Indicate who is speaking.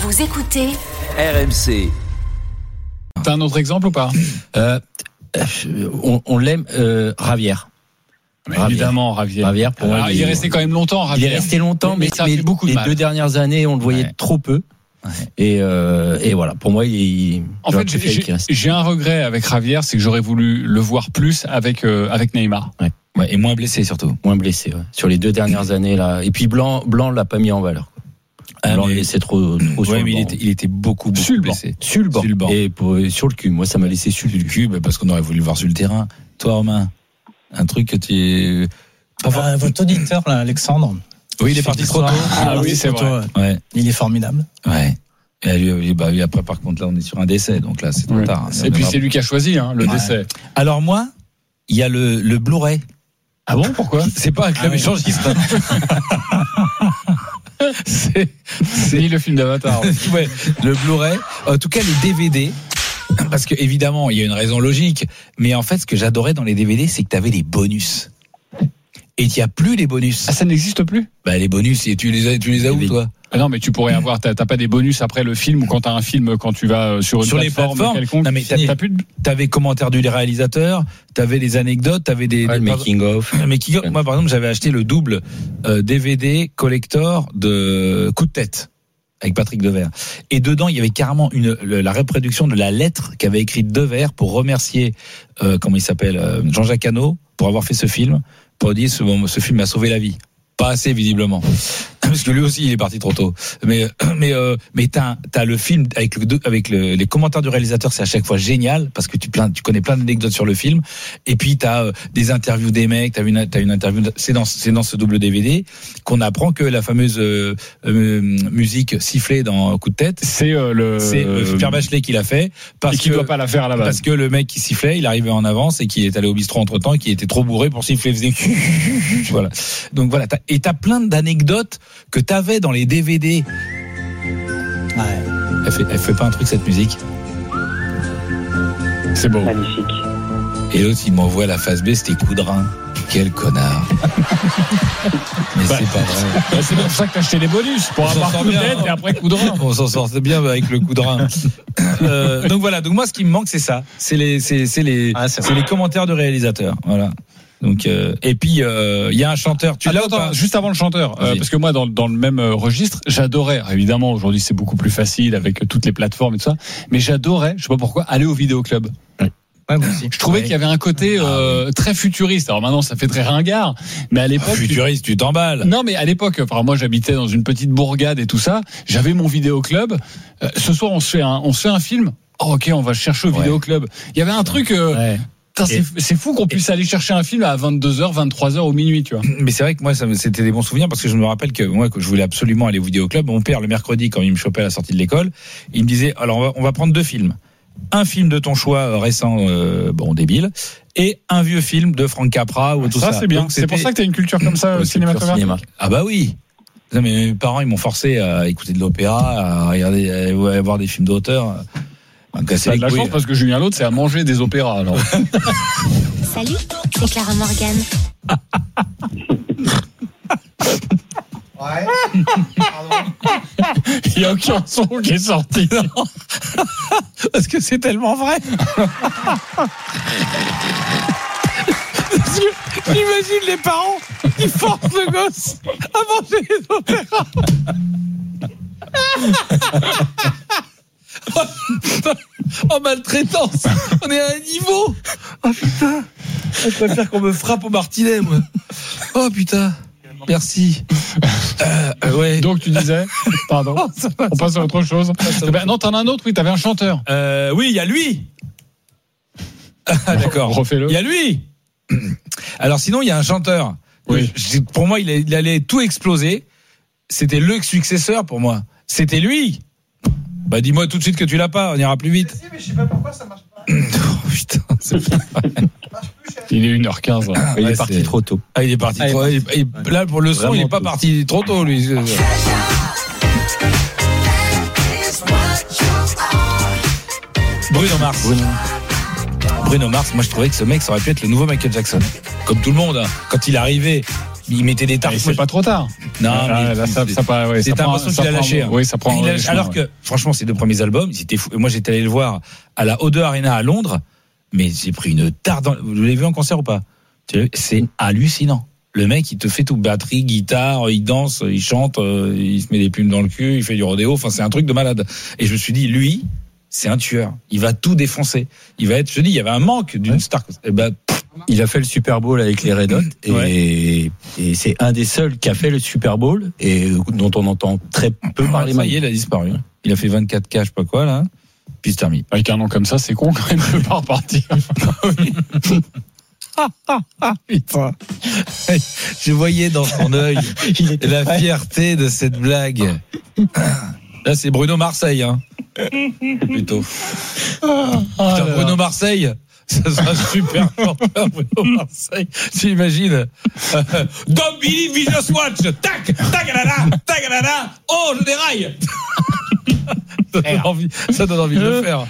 Speaker 1: Vous écoutez
Speaker 2: RMC.
Speaker 3: T'as un autre exemple ou pas?
Speaker 4: On l'aime, Ravière.
Speaker 3: Évidemment, Ravière.
Speaker 4: Pour moi,
Speaker 3: il est resté quand même longtemps, Ravière.
Speaker 4: Il est resté longtemps, mais
Speaker 3: ça fait beaucoup de mal.
Speaker 4: Les 2 dernières années, on le voyait trop peu. Et voilà, pour moi,
Speaker 3: en fait, j'ai un regret avec Ravière, c'est que j'aurais voulu le voir plus avec Neymar.
Speaker 5: Ouais, et moins blessé surtout.
Speaker 4: Moins blessé, ouais. Sur les 2 dernières années là. Et puis Blanc l'a pas mis en valeur. Blanc, il laissait trop sur le
Speaker 5: mais
Speaker 4: banc.
Speaker 5: il était beaucoup blessé.
Speaker 4: Sur le banc. Et sur le cul. Moi, ça m'a laissé sur le cul.
Speaker 5: Parce qu'on aurait voulu le voir sur le terrain. Toi, Romain, un truc que tu...
Speaker 6: Votre auditeur, là, Alexandre.
Speaker 5: Oui, il est parti trop tôt.
Speaker 3: Ah oui, c'est vrai.
Speaker 5: Ouais.
Speaker 6: Il est formidable.
Speaker 5: Ouais. Et lui, après, par contre, là, on est sur un décès. Donc là, c'est trop tard.
Speaker 3: Et puis, c'est lui qui a choisi, le décès.
Speaker 5: Alors moi, il y a le Blu-ray.
Speaker 3: Ah bon, pourquoi?
Speaker 5: C'est pas un club échangiste.
Speaker 3: C'est ni le film d'Avatar.
Speaker 5: Ouais, le Blu-ray. En tout cas, les DVD. Parce que évidemment, il y a une raison logique. Mais en fait, ce que j'adorais dans les DVD, c'est que tu avais les bonus. Et il n'y a plus les bonus.
Speaker 3: Ah, ça n'existe plus?
Speaker 5: Les bonus, tu les as où, toi?
Speaker 3: Ah non, mais tu pourrais avoir, t'as pas des bonus après le film, ou quand t'as un film, quand tu vas sur une plateforme quelconque.
Speaker 5: Non, mais t'avais commentaires du réalisateur, t'avais des anecdotes, t'avais des
Speaker 4: making of.
Speaker 5: Moi, par exemple, j'avais acheté le double DVD collector de Coup de tête avec Patrick Devers. Et dedans, il y avait carrément la reproduction de la lettre qu'avait écrite Devers pour remercier, Jean-Jacques Hano, pour avoir fait ce film, pour dire ce film m'a sauvé la vie. Pas assez, visiblement. Parce que lui aussi, il est parti trop tôt. Mais t'as le film avec les commentaires du réalisateur, c'est à chaque fois génial, parce que tu connais plein d'anecdotes sur le film. Et puis, t'as des interviews des mecs, t'as une interview, c'est dans ce double DVD qu'on apprend que la fameuse, musique sifflée dans Coup de tête.
Speaker 3: C'est
Speaker 5: Pierre Bachelet qui l'a fait.
Speaker 3: Et qui doit pas la faire à la base.
Speaker 5: Parce que le mec qui sifflait, il arrivait en avance et qui est allé au bistrot entre temps et qui était trop bourré pour siffler, faisait voilà. Donc voilà. Et t'as plein d'anecdotes que t'avais dans les DVD. Ouais. Elle fait pas un truc, cette musique.
Speaker 3: C'est beau.
Speaker 7: Magnifique.
Speaker 5: Et l'autre, il m'envoie la face B, c'était coup de rein. Quel connard. Mais c'est pas vrai.
Speaker 3: C'est pour ça que t'as acheté les bonus, pour avoir coup de tête et après coup de rein.
Speaker 5: On s'en sortait bien avec le coup de rein. Donc voilà, donc moi, ce qui me manque, c'est ça. C'est les commentaires de réalisateurs. Voilà. Donc et puis il y a un chanteur.
Speaker 3: Attends, juste avant le chanteur, parce que moi dans le même registre, j'adorais. Évidemment, aujourd'hui c'est beaucoup plus facile avec toutes les plateformes et tout ça, mais j'adorais, je sais pas pourquoi, aller au vidéoclub.
Speaker 6: Ouais, moi aussi.
Speaker 3: Je trouvais qu'il y avait un côté très futuriste. Alors maintenant, ça fait très ringard, mais à l'époque,
Speaker 5: futuriste, tu t'emballes.
Speaker 3: Non, mais à l'époque, moi j'habitais dans une petite bourgade et tout ça. J'avais mon vidéoclub. Ce soir, on se fait un film. Oh, ok, on va chercher au vidéoclub. Il y avait un truc. C'est fou qu'on puisse aller chercher un film à 22h, 23h ou minuit, tu vois.
Speaker 5: Mais c'est vrai que moi, c'était des bons souvenirs parce que je me rappelle que moi, que je voulais absolument aller au vidéoclub. Mon père, le mercredi, quand il me chopait à la sortie de l'école, il me disait, alors on va prendre 2 films. Un film de ton choix récent, débile, et un vieux film de Frank Capra ou tout ça.
Speaker 3: Ça, c'est bien. Donc, c'est pour ça que t'as une culture comme ça, cinématographique.
Speaker 5: Ah bah oui. Non, mais mes parents, ils m'ont forcé à écouter de l'opéra, à regarder, à voir des films d'auteur.
Speaker 3: C'est de la chance parce que Julien Laude, c'est à manger des opéras. Alors.
Speaker 1: Salut, c'est Clara Morgan.
Speaker 6: Ouais.
Speaker 3: Il n'y a aucun son qui est sorti.
Speaker 5: Parce que c'est tellement vrai. J'imagine les parents qui forcent le gosse à manger les opéras. En maltraitance, on est à un niveau. Oh putain, je préfère qu'on me frappe au martinet, moi. Oh putain, merci. Ouais.
Speaker 3: Donc tu disais, pardon, on passe à autre chose. Non, t'en as un autre, oui, t'avais un chanteur.
Speaker 5: Oui, il y a lui. D'accord,
Speaker 3: refais-le.
Speaker 5: Il y a lui. Alors sinon, il y a un chanteur.
Speaker 3: Oui.
Speaker 5: Pour moi, il allait tout exploser. C'était le successeur pour moi. C'était lui. Bah dis-moi tout de suite que tu l'as pas, on ira plus vite.
Speaker 6: Mais je sais pas pourquoi ça marche pas.
Speaker 5: Oh, putain, c'est
Speaker 3: il est 1h15.
Speaker 4: Il est parti trop tôt.
Speaker 5: Ah, il est parti trop tôt. Là, pour le son, il est pas parti trop tôt, lui. Bruno Mars, moi je trouvais que ce mec, ça aurait pu être le nouveau Michael Jackson. Comme tout le monde, hein. Quand il arrivait, il mettait des tartes.
Speaker 3: C'est pas trop tard.
Speaker 5: Non, mais
Speaker 3: là, ça ouais,
Speaker 5: c'est l'impression qu'il a lâché.
Speaker 3: Oui, ça prend.
Speaker 5: Alors que, franchement, ces deux premiers albums, c'était fou. Moi, j'étais allé le voir à la O2 Arena à Londres, mais j'ai pris une tarte. Vous l'avez vu en concert ou pas? C'est hallucinant. Le mec, il te fait tout, batterie, guitare, il danse, il chante, il se met des plumes dans le cul, il fait du rodéo. Enfin, c'est un truc de malade. Et je me suis dit, lui, c'est un tueur. Il va tout défoncer. Il va être, je dis, il y avait un manque d'une star. Et ben,
Speaker 4: il a fait le Super Bowl avec les Red Hot et c'est un des seuls qui a fait le Super Bowl et dont on entend très peu parler.
Speaker 5: Ça y est, il a disparu. Il a fait 24K, je sais pas quoi, là. Puis c'est terminé.
Speaker 3: Avec un nom comme ça, c'est con quand même de pas repartir.
Speaker 5: Putain. Je voyais dans son œil la fierté de cette blague. Là, c'est Bruno Marseille, hein. Plutôt. Putain, Bruno Marseille, ça sera super chanteur, Bruno Marseille. Tu imagines? Don't believe in just watch. Tac, tac, oh, je déraille. Ça donne envie de le faire.